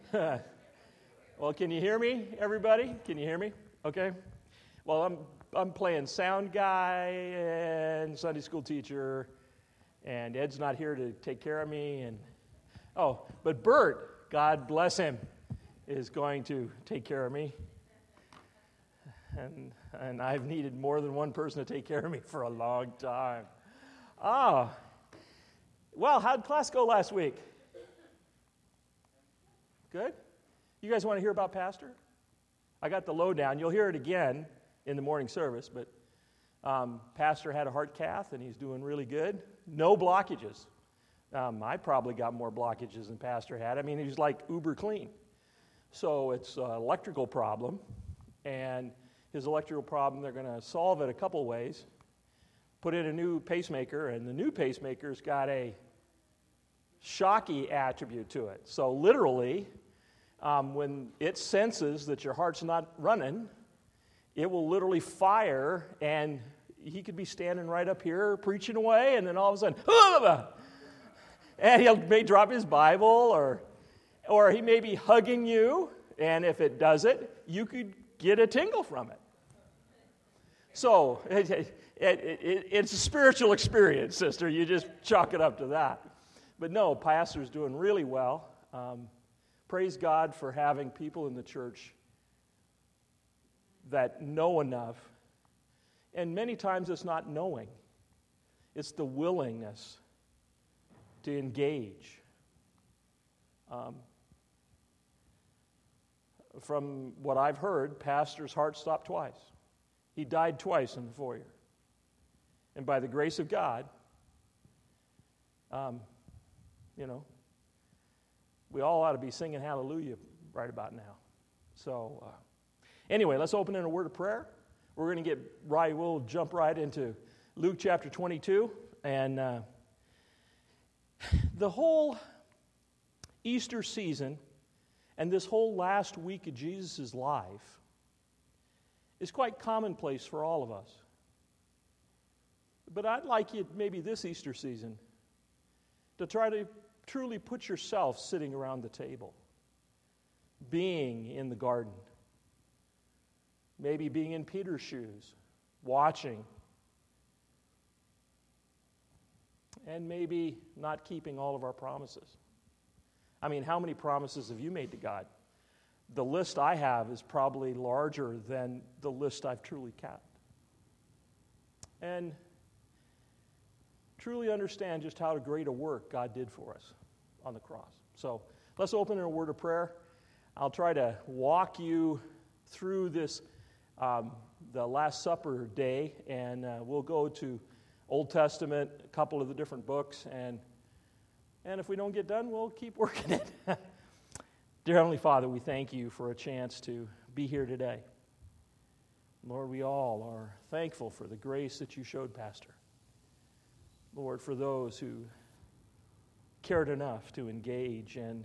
Well, can you hear me, everybody? Can you hear me? Okay. Well, I'm playing sound guy and Sunday school teacher, and Ed's not here to take care of me. But Bert, God bless him, is going to take care of me. And I've needed more than one person to take care of me for a long time. Well, how'd class go last week? Good? You guys want to hear about Pastor? I got the lowdown. You'll hear it again in the morning service, but Pastor had a heart cath, and he's doing really good. No blockages. I probably got more blockages than Pastor had. I mean, he was like uber clean. So it's an electrical problem, and his electrical problem, they're going to solve it a couple ways. Put in a new pacemaker, and the new pacemaker's got a shocky attribute to it. So literally, when it senses that your heart's not running, it will literally fire, and he could be standing right up here preaching away, and then all of a sudden, and he may drop his Bible, or he may be hugging you, and if it does it, you could get a tingle from it. So it's a spiritual experience, sister. You just chalk it up to that. But no, Pastor's doing really well. Praise God for having people in the church that know enough. And many times it's not knowing. It's the willingness to engage. From what I've heard, Pastor's heart stopped twice. He died twice in the foyer. And by the grace of God, we all ought to be singing hallelujah right about now. So, anyway, let's open in a word of prayer. We're going to we'll jump right into Luke chapter 22. And the whole Easter season and this whole last week of Jesus' life is quite commonplace for all of us. But I'd like you, maybe this Easter season, to try to truly put yourself sitting around the table, being in the garden, maybe being in Peter's shoes, watching, and maybe not keeping all of our promises. I mean, how many promises have you made to God? The list I have is probably larger than the list I've truly kept. And truly understand just how great a work God did for us on the cross. So let's open in a word of prayer. I'll try to walk you through this, the Last Supper day, and we'll go to Old Testament, a couple of the different books, and if we don't get done, we'll keep working it. Dear Heavenly Father, we thank you for a chance to be here today. Lord, we all are thankful for the grace that you showed Pastor. Lord, for those who cared enough to engage and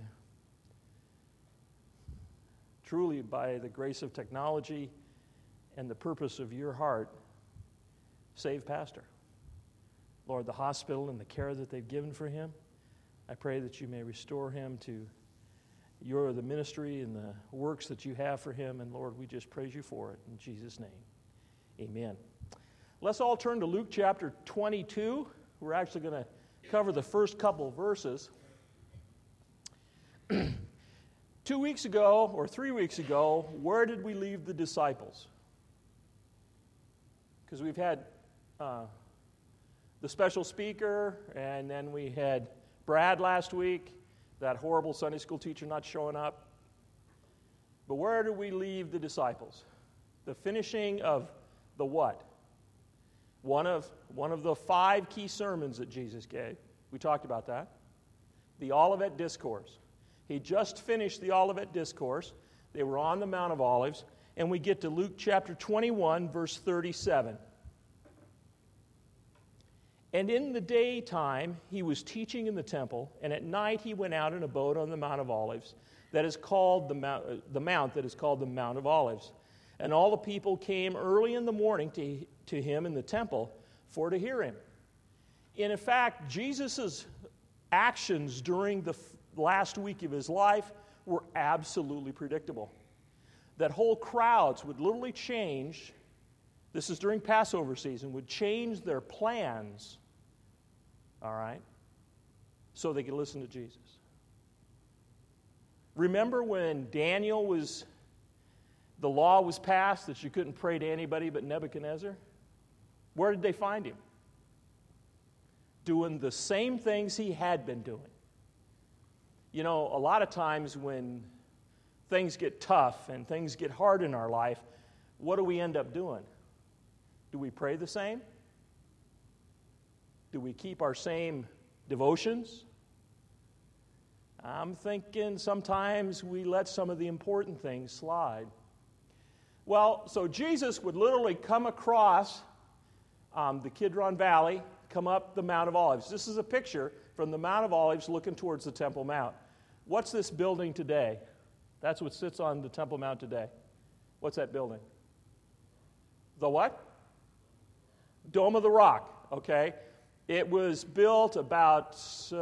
truly by the grace of technology and the purpose of your heart, save Pastor. Lord, the hospital and the care that they've given for him, I pray that you may restore him to the ministry and the works that you have for him. And Lord, we just praise you for it. In Jesus' name, amen. Let's all turn to Luke chapter 22. We're actually going to cover the first couple verses. 2 weeks ago, or 3 weeks ago, where did we leave the disciples? Because we've had the special speaker, and then we had Brad last week, that horrible Sunday school teacher not showing up. But where did we leave the disciples? The finishing of the what? One of the 5 key sermons that Jesus gave. We talked about that. The Olivet Discourse. He just finished the Olivet Discourse. They were on the Mount of Olives. And we get to Luke chapter 21, verse 37. And in the daytime he was teaching in the temple, and at night he went out in a boat on the Mount of Olives, that is called the mount that is called the Mount of Olives. And all the people came early in the morning to him in the temple for to hear him. In fact, Jesus' actions during the last week of his life were absolutely predictable. That whole crowds would literally change, this is during Passover season, would change their plans, all right, so they could listen to Jesus. Remember when the law was passed that you couldn't pray to anybody but Nebuchadnezzar? Where did they find him? Doing the same things he had been doing. You know, a lot of times when things get tough and things get hard in our life, what do we end up doing? Do we pray the same? Do we keep our same devotions? I'm thinking sometimes we let some of the important things slide. Well, so Jesus would literally come across the Kidron Valley, come up the Mount of Olives. This is a picture from the Mount of Olives looking towards the Temple Mount. What's this building today? That's what sits on the Temple Mount today. What's that building? The what? Dome of the Rock, okay? It was built about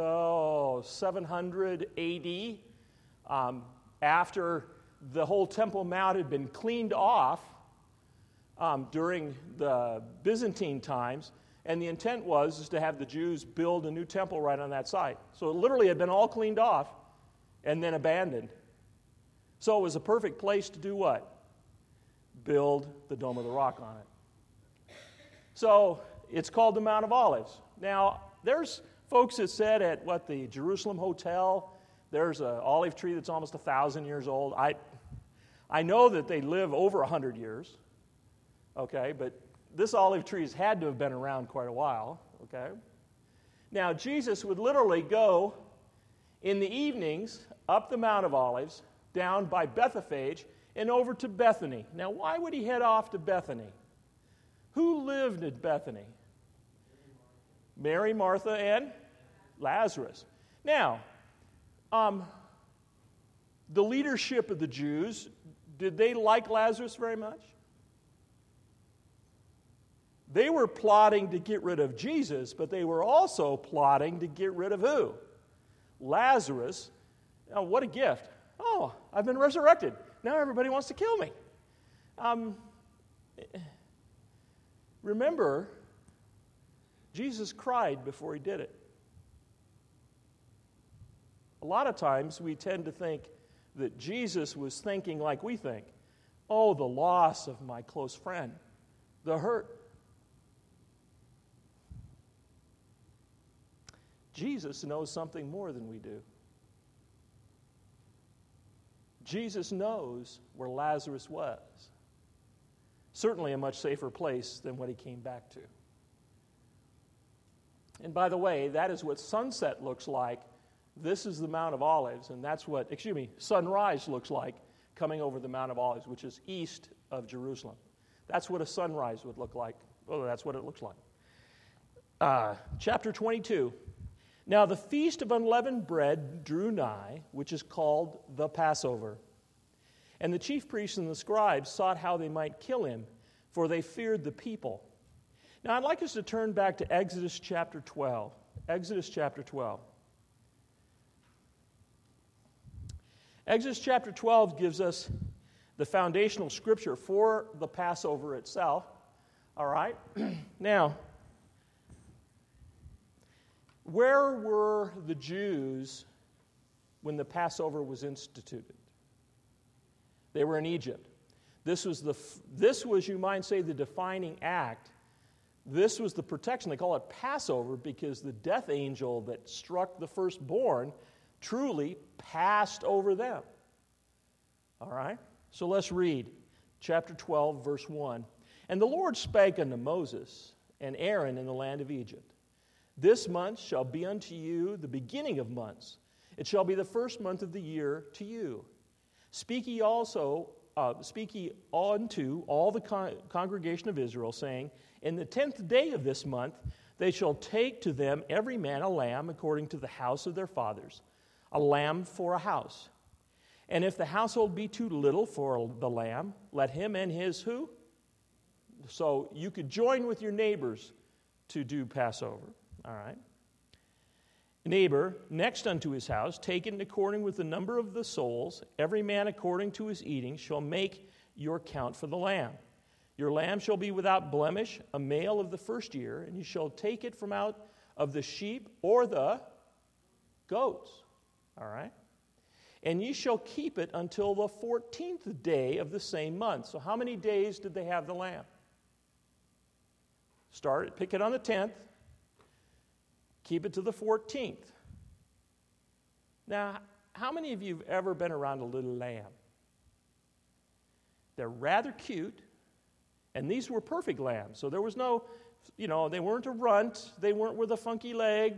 700 AD after the whole Temple Mount had been cleaned off during the Byzantine times, and the intent was to have the Jews build a new temple right on that site. So it literally had been all cleaned off and then abandoned. So it was a perfect place to do what? Build the Dome of the Rock on it. So it's called the Mount of Olives. Now, there's folks that said at the Jerusalem Hotel, there's an olive tree that's almost 1,000 years old. I know that they live over 100 years, okay, but this olive tree has had to have been around quite a while, okay? Now, Jesus would literally go in the evenings up the Mount of Olives, down by Bethphage, and over to Bethany. Now, why would he head off to Bethany? Who lived at Bethany? Mary, Martha, and Lazarus. Now, the leadership of the Jews, did they like Lazarus very much? They were plotting to get rid of Jesus, but they were also plotting to get rid of who? Lazarus. Oh, what a gift. Oh, I've been resurrected. Now everybody wants to kill me. Remember, Jesus cried before he did it. A lot of times we tend to think that Jesus was thinking like we think. Oh, the loss of my close friend, the hurt. Jesus knows something more than we do. Jesus knows where Lazarus was. Certainly a much safer place than what he came back to. And by the way, that is what sunset looks like. This is the Mount of Olives, and that's what, sunrise looks like coming over the Mount of Olives, which is east of Jerusalem. That's what a sunrise would look like. Oh, that's what it looks like. Chapter 22. Now the feast of unleavened bread drew nigh, which is called the Passover. And the chief priests and the scribes sought how they might kill him, for they feared the people. Now I'd like us to turn back to Exodus chapter 12. Exodus chapter 12. Exodus chapter 12 gives us the foundational scripture for the Passover itself. All right? Now, where were the Jews when the Passover was instituted? They were in Egypt. This was, you might say, the defining act. This was the protection. They call it Passover because the death angel that struck the firstborn truly passed over them. All right? So let's read chapter 12, verse 1. And the Lord spake unto Moses and Aaron in the land of Egypt. This month shall be unto you the beginning of months. It shall be the first month of the year to you. Speak ye unto all the congregation of Israel, saying, in the 10th day of this month they shall take to them every man a lamb according to the house of their fathers, a lamb for a house. And if the household be too little for the lamb, let him and his who? So you could join with your neighbors to do Passover. All right. neighbor next unto his house, take it according with the number of the souls, every man according to his eating, shall make your count for the lamb. Your lamb shall be without blemish, a male of the first year, and you shall take it from out of the sheep or the goats. All right? And ye shall keep it until the 14th day of the same month. So how many days did they have the lamb? Pick it on the 10th. Keep it to the 14th. Now, how many of you have ever been around a little lamb? They're rather cute, and these were perfect lambs. So there was no, they weren't a runt. They weren't with a funky leg.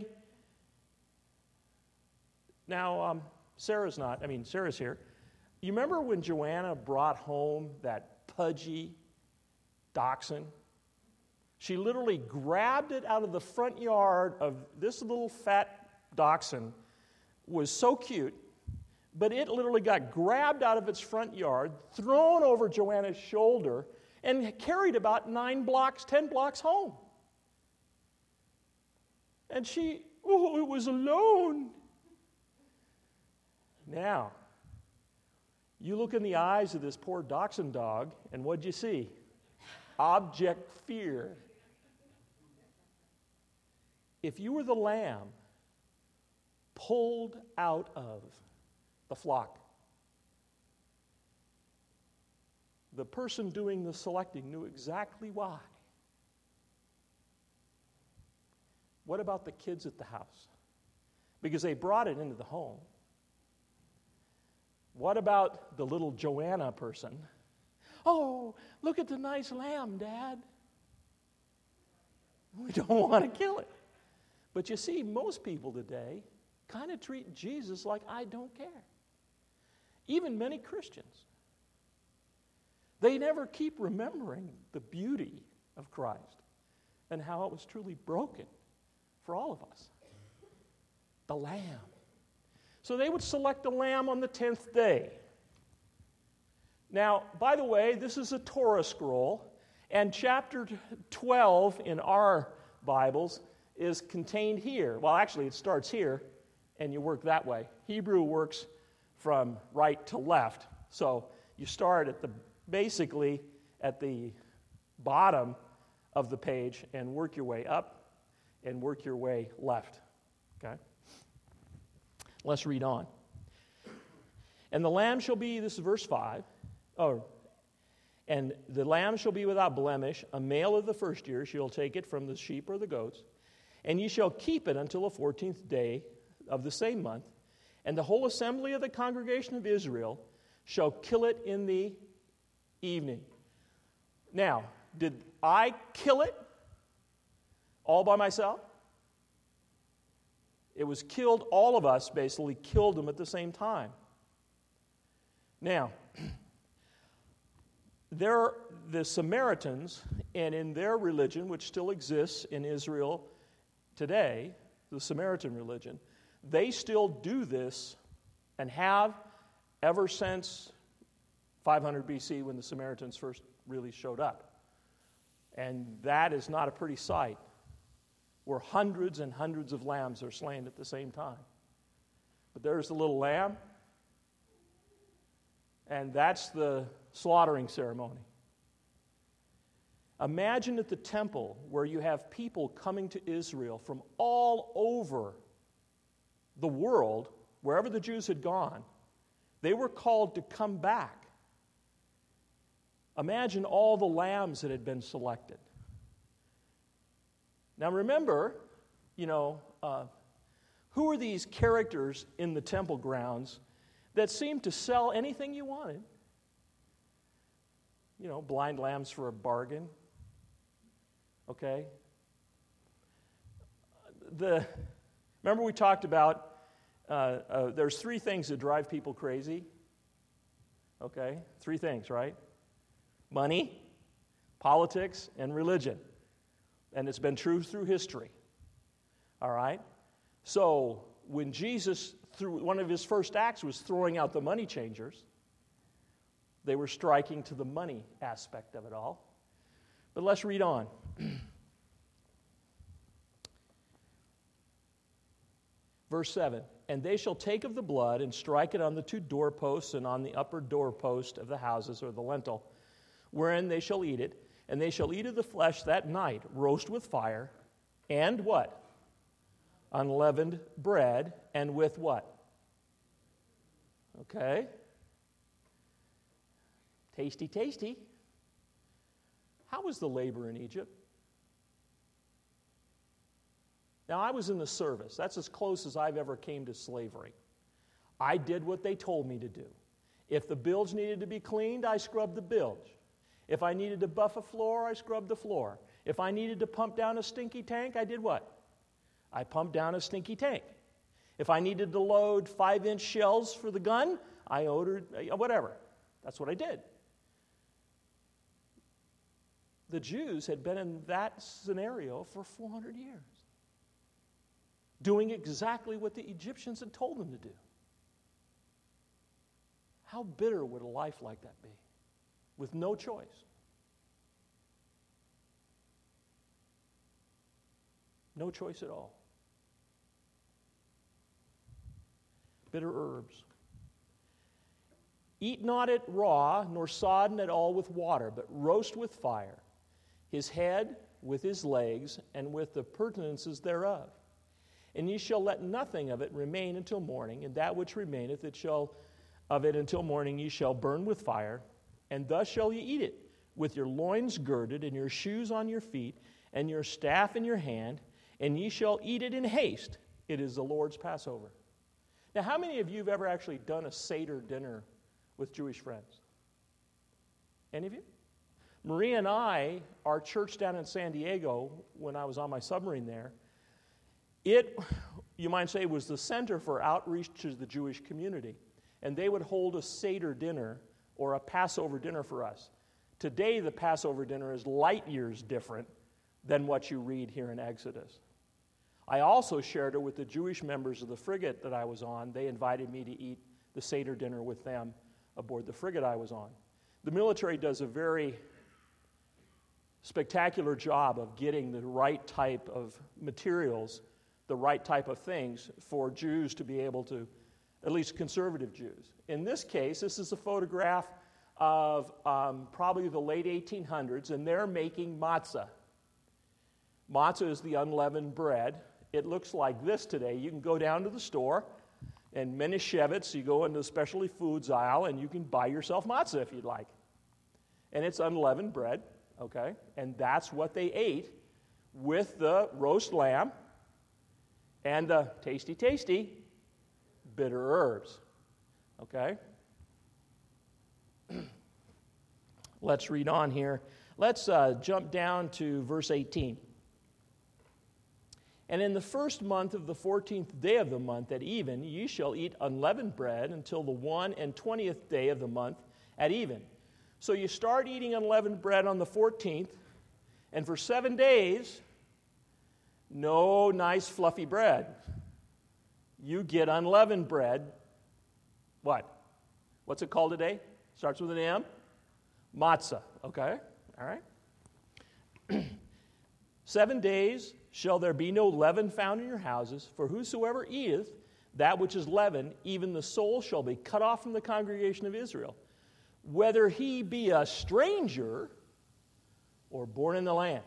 Now, Sarah's here. You remember when Joanna brought home that pudgy dachshund? She literally grabbed it out of the front yard of this little fat dachshund. Was so cute, but it literally got grabbed out of its front yard, thrown over Joanna's shoulder, and carried about 10 blocks home. And it was alone. Now, you look in the eyes of this poor dachshund dog, and what'd you see? Abject fear. If you were the lamb pulled out of the flock, the person doing the selecting knew exactly why. What about the kids at the house? Because they brought it into the home. What about the little Joanna person? Oh, look at the nice lamb, Dad. We don't want to kill it. But you see, most people today kind of treat Jesus like I don't care. Even many Christians. They never keep remembering the beauty of Christ and how it was truly broken for all of us. The lamb. So they would select a lamb on the 10th day. Now, by the way, this is a Torah scroll, and chapter 12 in our Bibles is contained here. Well, actually, it starts here, and you work that way. Hebrew works from right to left. So you start basically at the bottom of the page and work your way up and work your way left. Okay? Let's read on. And the lamb shall be, this is verse 5, and the lamb shall be without blemish, a male of the first year. She'll take it from the sheep or the goats. And ye shall keep it until the 14th day of the same month. And the whole assembly of the congregation of Israel shall kill it in the evening. Now, did I kill it all by myself? It was killed, all of us basically killed them at the same time. Now, the Samaritans, and in their religion, which still exists in Israel today, the Samaritan religion, they still do this and have ever since 500 BC when the Samaritans first really showed up. And that is not a pretty sight, where hundreds and hundreds of lambs are slain at the same time. But there's the little lamb, and that's the slaughtering ceremony. Imagine at the temple where you have people coming to Israel from all over the world, wherever the Jews had gone. They were called to come back. Imagine all the lambs that had been selected. Now remember, who are these characters in the temple grounds that seemed to sell anything you wanted? Blind lambs for a bargain. Okay? Remember we talked about there's 3 things that drive people crazy. Okay? 3 things, right? Money, politics, and religion. And it's been true through history. All right? So when Jesus, through one of his first acts was throwing out the money changers, they were striking to the money aspect of it all. But let's read on. Verse 7, and they shall take of the blood and strike it on the 2 doorposts and on the upper doorpost of the houses, or the lintel, wherein they shall eat it. And they shall eat of the flesh that night, roast with fire, and what? Unleavened bread, and with what? Okay. Tasty, tasty. How was the labor in Egypt? Now, I was in the service. That's as close as I've ever came to slavery. I did what they told me to do. If the bilge needed to be cleaned, I scrubbed the bilge. If I needed to buff a floor, I scrubbed the floor. If I needed to pump down a stinky tank, I did what? I pumped down a stinky tank. If I needed to load 5-inch shells for the gun, I ordered whatever. That's what I did. The Jews had been in that scenario for 400 years, doing exactly what the Egyptians had told them to do. How bitter would a life like that be, with no choice? No choice at all. Bitter herbs. Eat not it raw, nor sodden at all with water, but roast with fire, his head with his legs, and with the purtenances thereof. And ye shall let nothing of it remain until morning, and that which remaineth of it until morning ye shall burn with fire, and thus shall ye eat it, with your loins girded, and your shoes on your feet, and your staff in your hand, and ye shall eat it in haste. It is the Lord's Passover. Now, how many of you have ever actually done a Seder dinner with Jewish friends? Any of you? Maria and I, our church down in San Diego, when I was on my submarine there, it, you might say, was the center for outreach to the Jewish community. And they would hold a Seder dinner or a Passover dinner for us. Today, the Passover dinner is light years different than what you read here in Exodus. I also shared it with the Jewish members of the frigate that I was on. They invited me to eat the Seder dinner with them aboard the frigate I was on. The military does a very spectacular job of getting the right type of materials, the right type of things for Jews to be able to, at least conservative Jews. In this case, this is a photograph of probably the late 1800s, and they're making matzah. Matzah is the unleavened bread. It looks like this today. You can go down to the store, and Menashevitz, you go into the specialty foods aisle, and you can buy yourself matzah if you'd like. And it's unleavened bread, okay? And that's what they ate with the roast lamb and the tasty, tasty bitter herbs, okay? Let's read on here. Let's jump down to verse 18. And in the first month of the 14th day of the month at even, ye shall eat unleavened bread until the 21st day of the month at even. So you start eating unleavened bread on the 14th, and for 7 days, no nice fluffy bread. You get unleavened bread. What? What's it called today? Starts with an M? Matzah, okay? All right. 7 days shall there be no leaven found in your houses, for whosoever eateth that which is leavened, even the soul shall be cut off from the congregation of Israel, whether he be a stranger or born in the land.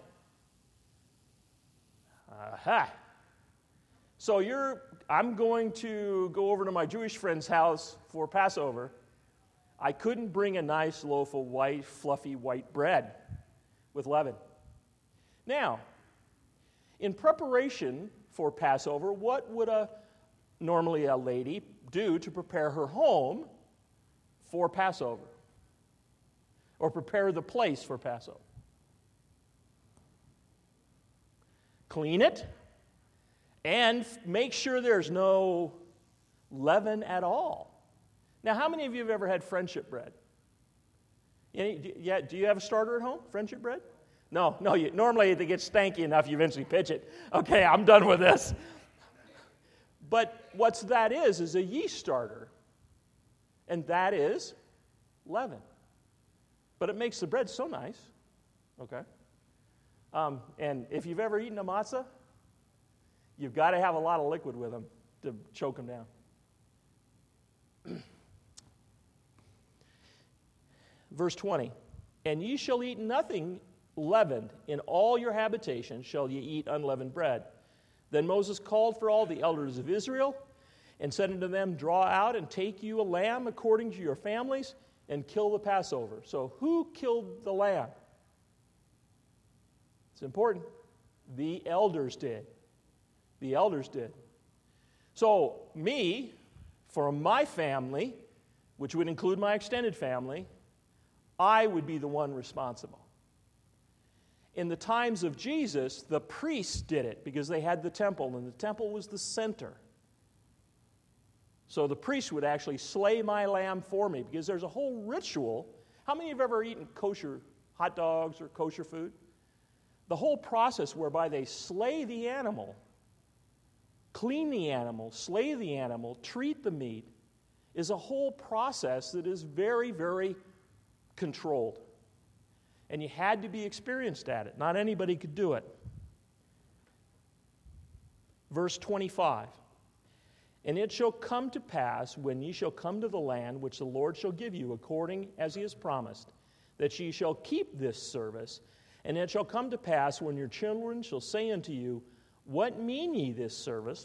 Aha. So I'm going to go over to my Jewish friend's house for Passover. I couldn't bring a nice loaf of white, fluffy white bread with leaven. Now, in preparation for Passover, what would normally a lady do to prepare her home for Passover? Or prepare the place for Passover? Clean it and make sure there's no leaven at all. Now, how many of you have ever had friendship bread? Yeah, do you have a starter at home, friendship bread? No, normally they get stanky enough you eventually pitch it. Okay, I'm done with this. But what that is a yeast starter, and that is leaven. But it makes the bread so nice, okay? And if you've ever eaten a matzah, you've got to have a lot of liquid with them. to choke them down. Verse 20, and ye shall eat nothing leavened. In all your habitations shall ye eat unleavened bread. Then Moses called for all the elders of Israel and said unto them, draw out and take you a lamb according to your families and kill the Passover. So who killed the lamb? It's important. The elders did. The elders did. So me, for my family, which would include my extended family, I would be the one responsible. In the times of Jesus, the priests did it because they had the temple, and the temple was the center. So the priest would actually slay my lamb for me because there's a whole ritual. How many have ever eaten kosher hot dogs or kosher food? The whole process whereby they slay the animal, clean the animal, slay the animal, treat the meat, is a whole process that is very, very controlled. And you had to be experienced at it. Not anybody could do it. Verse 25. And it shall come to pass, when ye shall come to the land which the Lord shall give you, according as he has promised, that ye shall keep this service. And it shall come to pass, when your children shall say unto you, what mean ye this service?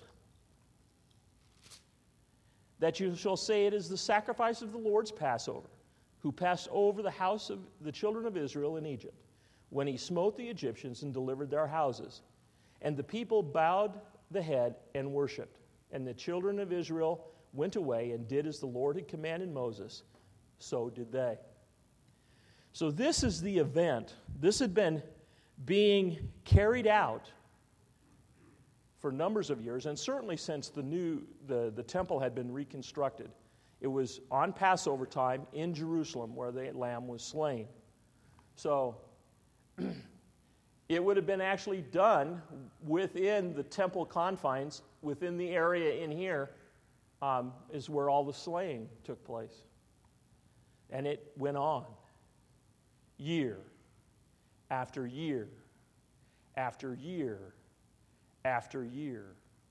That you shall say, it is the sacrifice of the Lord's Passover, who passed over the house of the children of Israel in Egypt, when he smote the Egyptians and delivered their houses. And the people bowed the head and worshipped. And the children of Israel went away and did as the Lord had commanded Moses. So did they. So this is the event. This had been being carried out for numbers of years, and certainly since the temple had been reconstructed. It was on Passover time in Jerusalem where the lamb was slain. So it would have been actually done within the temple confines, within the area in here, is where all the slaying took place. And it went on year after year after year after year.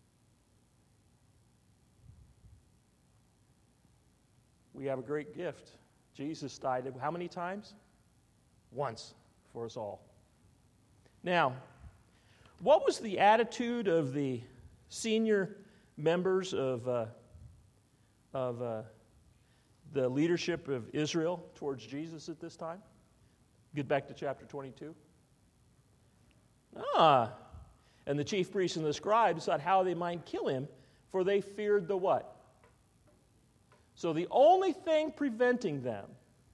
We have a great gift. Jesus died how many times? Once for us all. Now, what was the attitude of the senior members of the leadership of Israel towards Jesus at this time? Get back to chapter 22. And the chief priests and the scribes thought how they might kill him, for they feared the what? So the only thing preventing them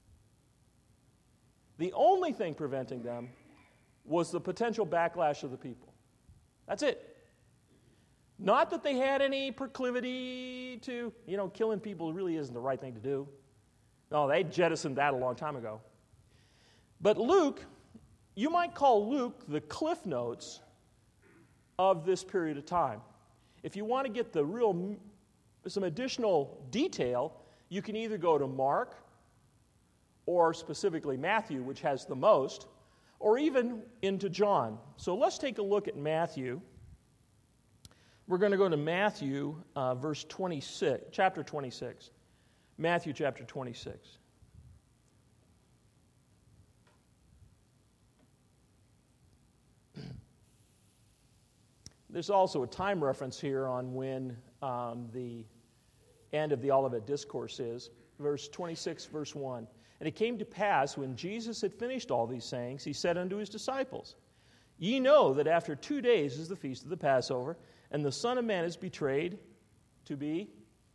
was the potential backlash of the people. That's it. Not that they had any proclivity to, killing people really isn't the right thing to do. No, they jettisoned that a long time ago. But Luke, you might call Luke the Cliff Notes of this period of time. If you want to get some additional detail, you can either go to Mark or specifically Matthew, which has the most, or even into John. So let's take a look at Matthew. We're going to go to Matthew, chapter 26. Matthew chapter 26. There's also a time reference here on when the end of the Olivet Discourse is. Verse 26, verse 1. And it came to pass, when Jesus had finished all these sayings, he said unto his disciples, Ye know that after 2 days is the feast of the Passover, and the Son of Man is betrayed to be,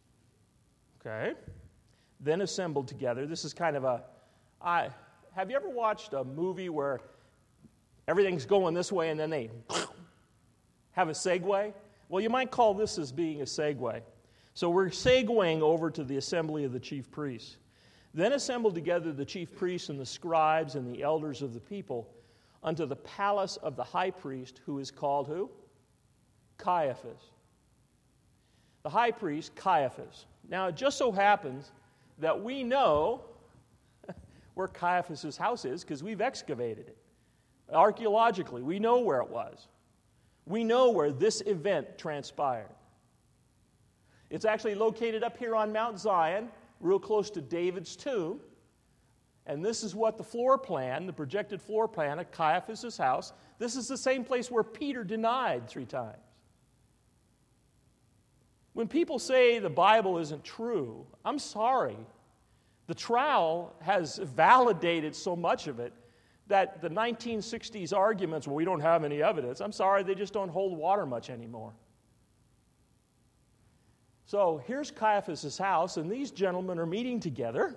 then assembled together. This is kind of have you ever watched a movie where everything's going this way and then they have a segue? Well, you might call this as being a segue. So we're segueing over to the assembly of the chief priests. Then assembled together the chief priests and the scribes and the elders of the people unto the palace of the high priest, who is called who? Caiaphas. The high priest, Caiaphas. Now, it just so happens that we know where Caiaphas' house is because we've excavated it. Archaeologically, we know where it was. We know where this event transpired. It's actually located up here on Mount Zion, real close to David's tomb. And this is what the floor plan, the projected floor plan of Caiaphas' house, this is the same place where Peter denied 3 times. When people say the Bible isn't true, I'm sorry. The trial has validated so much of it that the 1960s arguments, well, we don't have any evidence, I'm sorry, they just don't hold water much anymore. So here's Caiaphas' house, and these gentlemen are meeting together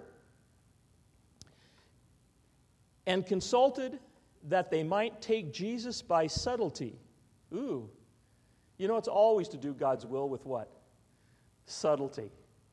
and consulted that they might take Jesus by subtlety. Ooh. You know, it's always to do God's will with what? Subtlety.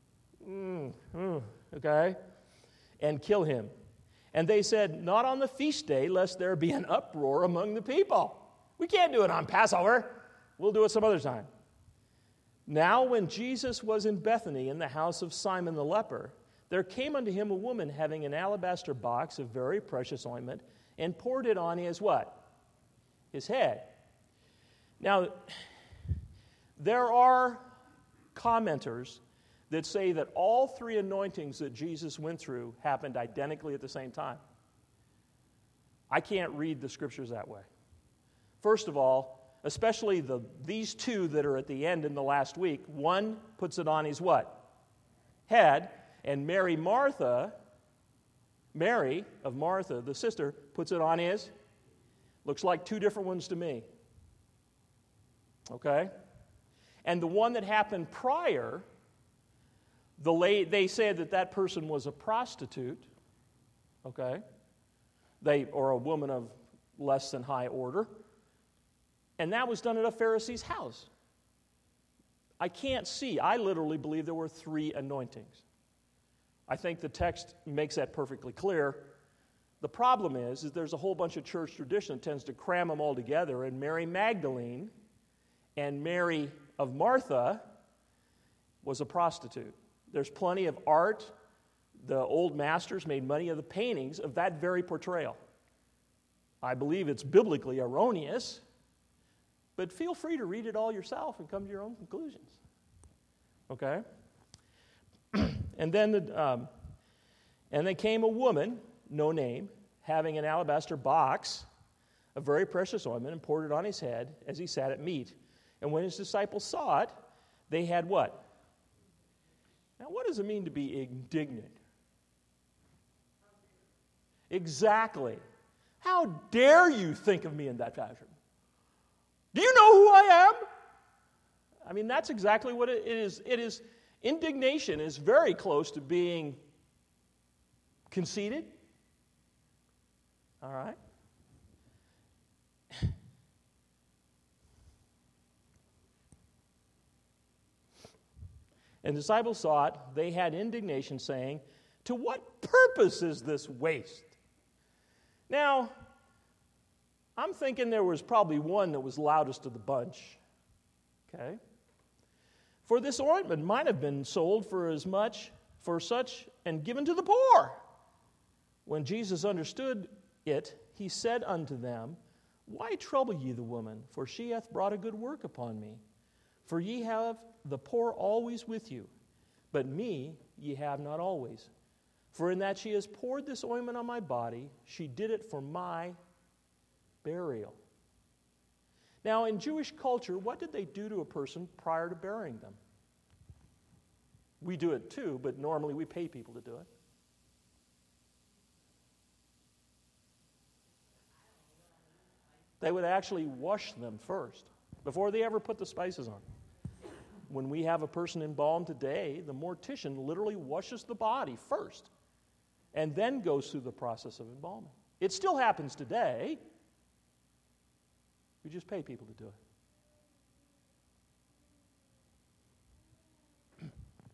Okay? And kill him. And they said, not on the feast day, lest there be an uproar among the people. We can't do it on Passover. We'll do it some other time. Now when Jesus was in Bethany in the house of Simon the leper, there came unto him a woman having an alabaster box of very precious ointment, and poured it on his what? His head. Now, there are commenters that say that all 3 anointings that Jesus went through happened identically at the same time. I can't read the scriptures that way. First of all, especially these 2 that are at the end in the last week, one puts it on his what? Head, and Mary of Martha, the sister, puts it on his. Looks like 2 different ones to me. Okay? And the one that happened prior, they said that person was a prostitute, okay? Or a woman of less than high order. And that was done at a Pharisee's house. I literally believe there were 3 anointings. I think the text makes that perfectly clear. The problem is there's a whole bunch of church tradition that tends to cram them all together, and Mary Magdalene and Mary of Martha was a prostitute. There's plenty of art. The old masters made money of the paintings of that very portrayal. I believe it's biblically erroneous, but feel free to read it all yourself and come to your own conclusions. Okay? And then came a woman, no name, having an alabaster box of very precious ointment, and poured it on his head as he sat at meat. And when his disciples saw it, they had what? Now, what does it mean to be indignant? Exactly. How dare you think of me in that fashion? Do you know who I am? I mean, that's exactly what it is. Indignation is very close to being conceited. All right? And the disciples saw it. They had indignation, saying, to what purpose is this waste? Now, I'm thinking there was probably one that was loudest of the bunch. Okay? For this ointment might have been sold for such, and given to the poor. When Jesus understood it, he said unto them, why trouble ye the woman? For she hath brought a good work upon me. For ye have the poor always with you, but me ye have not always. For in that she has poured this ointment on my body, she did it for my burial. Now, in Jewish culture, what did they do to a person prior to burying them? We do it too, but normally we pay people to do it. They would actually wash them first before they ever put the spices on. When we have a person embalmed today, the mortician literally washes the body first and then goes through the process of embalming. It still happens today. We just pay people to do it.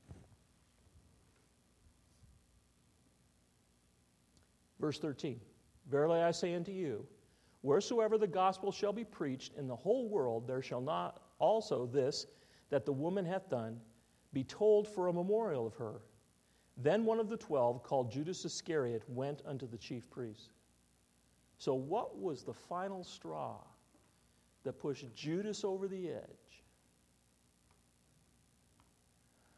Verse 13, verily I say unto you, wheresoever the gospel shall be preached in the whole world, there shall not also this that the woman hath done be told for a memorial of her. Then one of the 12, called Judas Iscariot, went unto the chief priests. So what was the final straw that pushed Judas over the edge?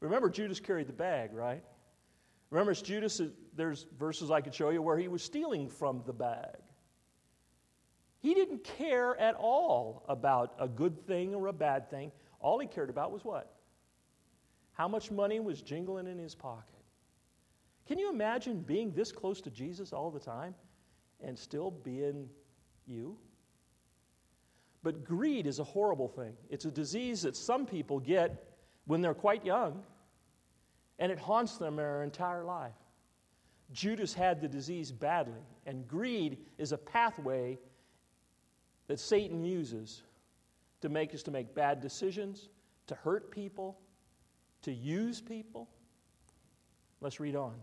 Remember, Judas carried the bag, right? Remember, it's Judas, there's verses I could show you where he was stealing from the bag. He didn't care at all about a good thing or a bad thing. All he cared about was what? How much money was jingling in his pocket. Can you imagine being this close to Jesus all the time and still being you? But greed is a horrible thing. It's a disease that some people get when they're quite young, and it haunts them their entire life. Judas had the disease badly, and greed is a pathway that Satan uses to make us to make bad decisions, to hurt people, to use people. Let's read on.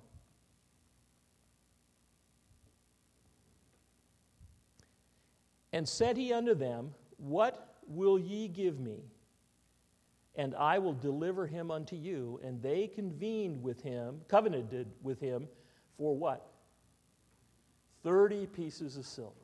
And said he unto them, What will ye give me? And I will deliver him unto you. And they covenanted with him for what? 30 pieces of silver.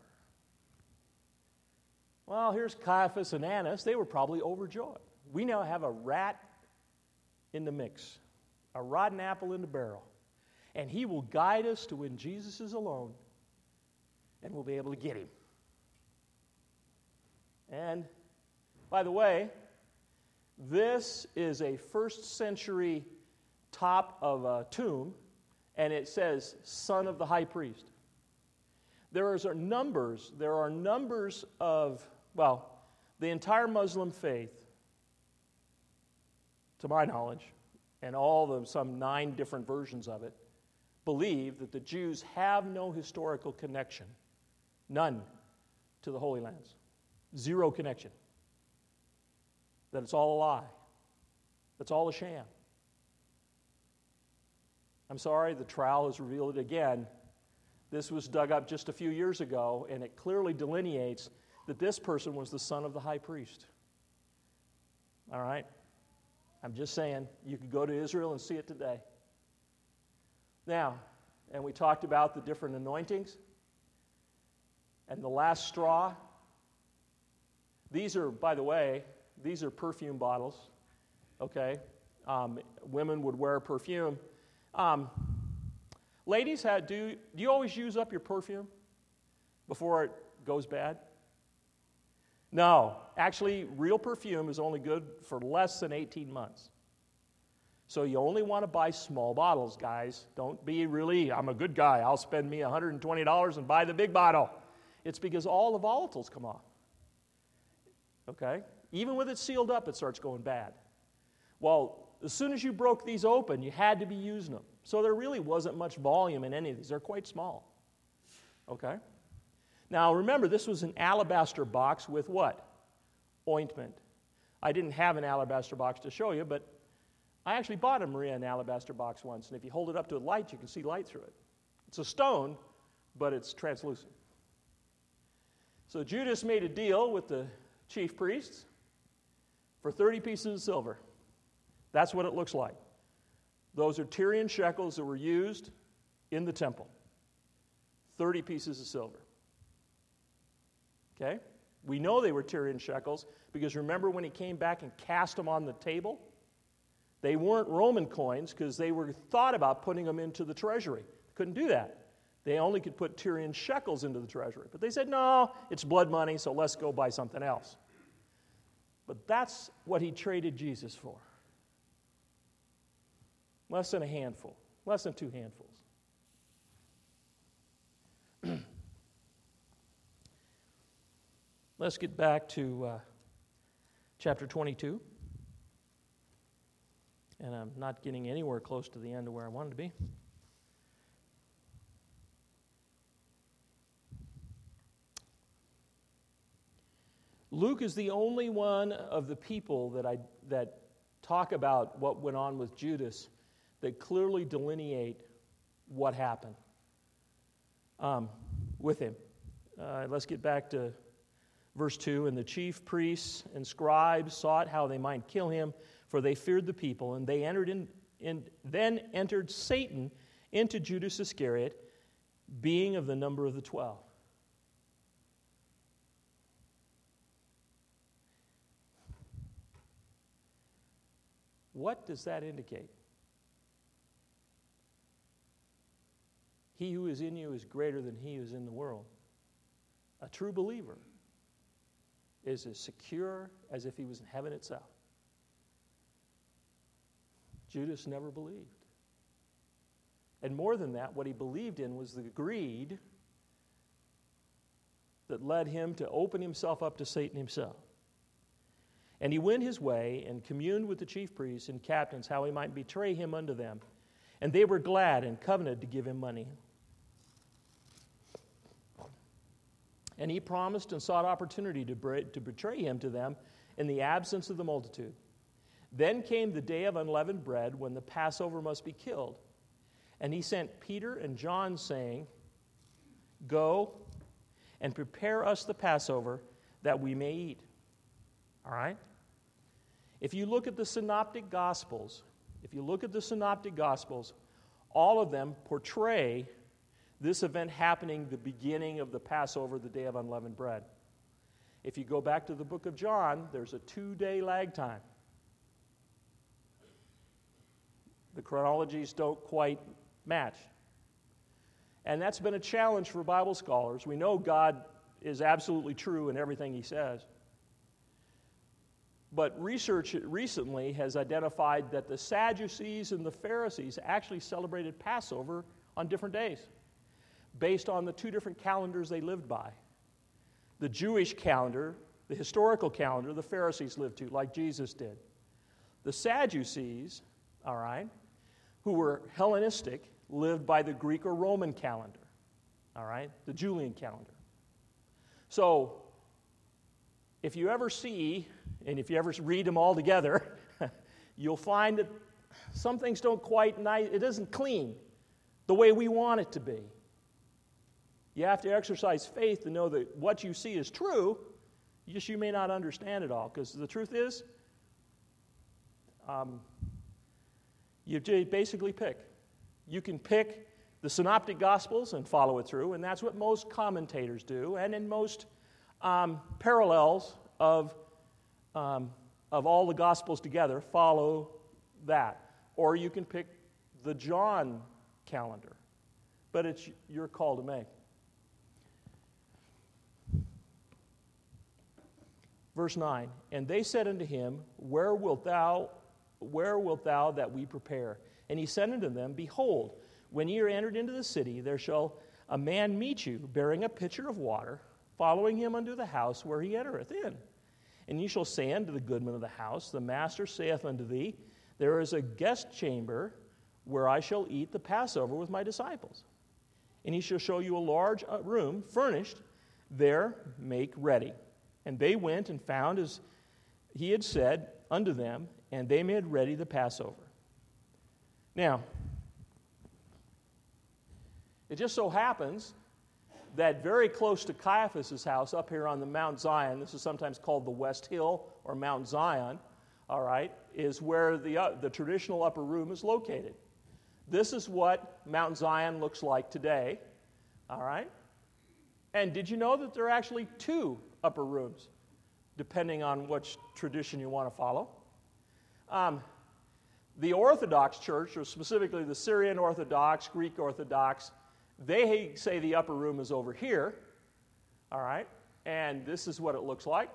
Well, here's Caiaphas and Annas. They were probably overjoyed. We now have a rat in the mix, a rotten apple in the barrel. And he will guide us to when Jesus is alone, and we'll be able to get him. And, by the way, this is a first century top of a tomb, and it says, son of the high priest. There are numbers of, the entire Muslim faith, to my knowledge, and some 9 different versions of it, believe that the Jews have no historical connection, none, to the Holy Lands. 0 connection. That it's all a lie. That's all a sham. I'm sorry, the trial has revealed it again. This was dug up just a few years ago, and it clearly delineates that this person was the son of the high priest. All right? I'm just saying, you could go to Israel and see it today. Now, and we talked about the different anointings. And the last straw. These are, by the way, these are perfume bottles. Okay? Women would wear perfume. Ladies, do you always use up your perfume before it goes bad? No. Actually, real perfume is only good for less than 18 months. So you only want to buy small bottles, guys. Don't be really, I'm a good guy, I'll spend me $120 and buy the big bottle. It's because all the volatiles come off. Okay? Even with it sealed up, it starts going bad. Well, as soon as you broke these open, you had to be using them. So there really wasn't much volume in any of these. They're quite small. Okay? Now, remember, this was an alabaster box with what? Ointment. I didn't have an alabaster box to show you, but I actually bought a Maria an alabaster box once, and if you hold it up to a light, you can see light through it. It's a stone, but it's translucent. So Judas made a deal with the chief priests for 30 pieces of silver. That's what it looks like. Those are Tyrian shekels that were used in the temple. 30 pieces of silver. Okay? We know they were Tyrian shekels because remember when he came back and cast them on the table? They weren't Roman coins because they were thought about putting them into the treasury. Couldn't do that. They only could put Tyrian shekels into the treasury. But they said, no, it's blood money, so let's go buy something else. But that's what he traded Jesus for. Less than a handful. Less than 2 handfuls. Let's get back to chapter 22. And I'm not getting anywhere close to the end of where I wanted to be. Luke is the only one of the people that talk about what went on with Judas that clearly delineate what happened with him. Let's get back to verse 2. And the chief priests and scribes sought how they might kill him, for they feared the people. And they then entered Satan into Judas Iscariot, being of the number of the 12. What does that indicate? He who is in you is greater than he who is in the world. A true believer is as secure as if he was in heaven itself. Judas never believed. And more than that, what he believed in was the greed that led him to open himself up to Satan himself. And he went his way and communed with the chief priests and captains how he might betray him unto them. And they were glad and covenanted to give him money. And he promised and sought opportunity to betray him to them in the absence of the multitude. Then came the day of unleavened bread, when the Passover must be killed. And he sent Peter and John, saying, Go and prepare us the Passover, that we may eat. All right? If you look at the Synoptic Gospels, all of them portray this event happening the beginning of the Passover, the day of unleavened bread. If you go back to the book of John, there's a 2-day lag time. The chronologies don't quite match. And that's been a challenge for Bible scholars. We know God is absolutely true in everything he says. But research recently has identified that the Sadducees and the Pharisees actually celebrated Passover on different days, based on the 2 different calendars they lived by. The Jewish calendar, the historical calendar, the Pharisees lived to, like Jesus did. The Sadducees, all right, who were Hellenistic, lived by the Greek or Roman calendar, all right, the Julian calendar. So, if you ever see, and if you ever read them all together, you'll find that some things don't quite, it isn't clean the way we want it to be. You have to exercise faith to know that what you see is true, just you may not understand it all. Because the truth is, you basically pick. You can pick the Synoptic Gospels and follow it through, and that's what most commentators do, and in most parallels of all the Gospels together, follow that. Or you can pick the John calendar, but it's your call to make. Verse 9, and they said unto him, Where wilt thou that we prepare? And he said unto them, Behold, when ye are entered into the city, there shall a man meet you, bearing a pitcher of water, following him unto the house where he entereth in. And ye shall say unto the goodman of the house, The master saith unto thee, There is a guest chamber where I shall eat the Passover with my disciples. And he shall show you a large room, furnished, there make ready. And they went and found as he had said unto them, and they made ready the Passover. Now, it just so happens that very close to Caiaphas' house up here on the Mount Zion, this is sometimes called the West Hill or Mount Zion, all right, is where the traditional upper room is located. This is what Mount Zion looks like today, all right? And did you know that there are actually 2 upper rooms, depending on which tradition you want to follow? The Orthodox Church, or specifically the Syrian Orthodox, Greek Orthodox, they say the upper room is over here, all right? And this is what it looks like.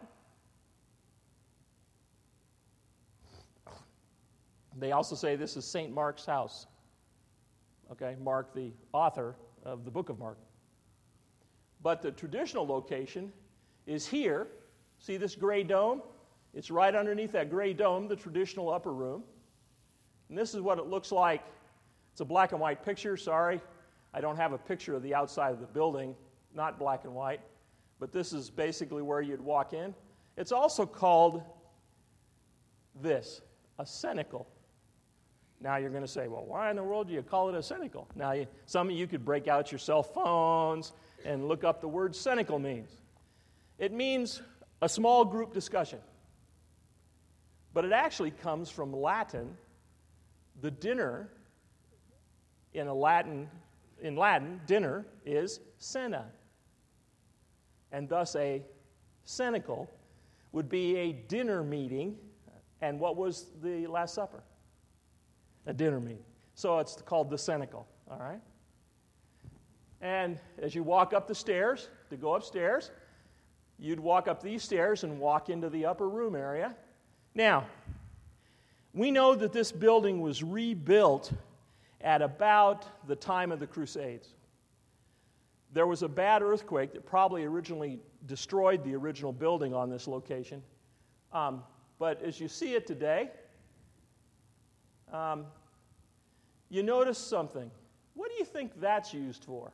They also say this is St. Mark's house. Okay, Mark, the author of the book of Mark. But the traditional location is here. See this gray dome? It's right underneath that gray dome, the traditional upper room. And this is what it looks like. It's a black and white picture, sorry. I don't have a picture of the outside of the building, not black and white. But this is basically where you'd walk in. It's also called this, a cenacle. Now you're going to say, well, why in the world do you call it a cenacle? Now, some of you could break out your cell phones and look up the word cenacle means. It means a small group discussion. But it actually comes from Latin. The dinner, in Latin, dinner is cena. And thus a cenacle would be a dinner meeting. And what was the Last Supper? a dinner meeting. So it's called the Cenacle, all right? And as you walk up the stairs, to go upstairs, you'd walk up these stairs and walk into the upper room area. Now, we know that this building was rebuilt at about the time of the Crusades. There was a bad earthquake that probably originally destroyed the original building on this location. But as you see it today, you notice something. What do you think that's used for?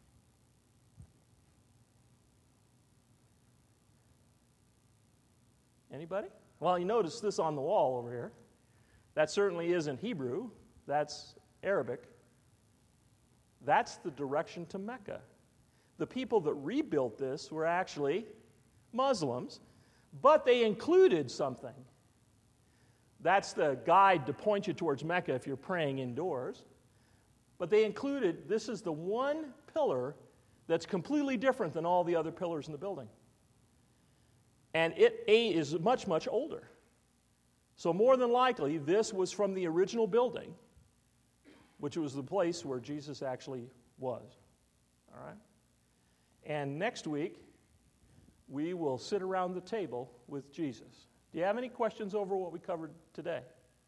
Anybody? Well, you notice this on the wall over here. That certainly isn't Hebrew. That's Arabic. That's the direction to Mecca. The people that rebuilt this were actually Muslims, but they included something. That's the guide to point you towards Mecca if you're praying indoors. But they included, this is the one pillar that's completely different than all the other pillars in the building. And it is much, much older. So more than likely, this was from the original building, which was the place where Jesus actually was. All right? And next week, we will sit around the table with Jesus. Do you have any questions over what we covered today?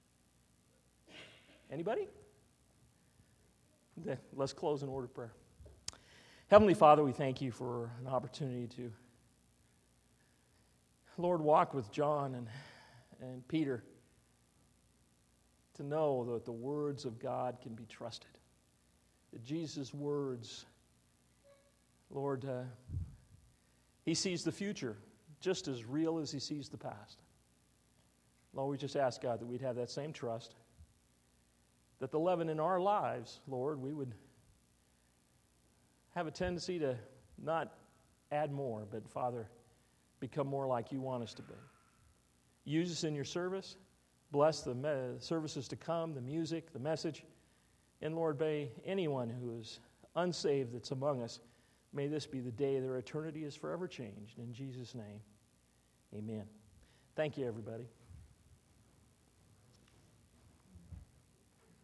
Anybody? Then let's close in word of prayer. Heavenly Father, we thank you for an opportunity to, Lord, walk with John and Peter, to know that the words of God can be trusted. That Jesus' words, Lord, he sees the future just as real as he sees the past. Lord, we just ask, God, that we'd have that same trust, that the leaven in our lives, Lord, we would have a tendency to not add more, but, Father, become more like you want us to be. Use us in your service. Bless the services to come, the music, the message. And, Lord, may anyone who is unsaved that's among us, may this be the day their eternity is forever changed. In Jesus' name, amen. Thank you, everybody.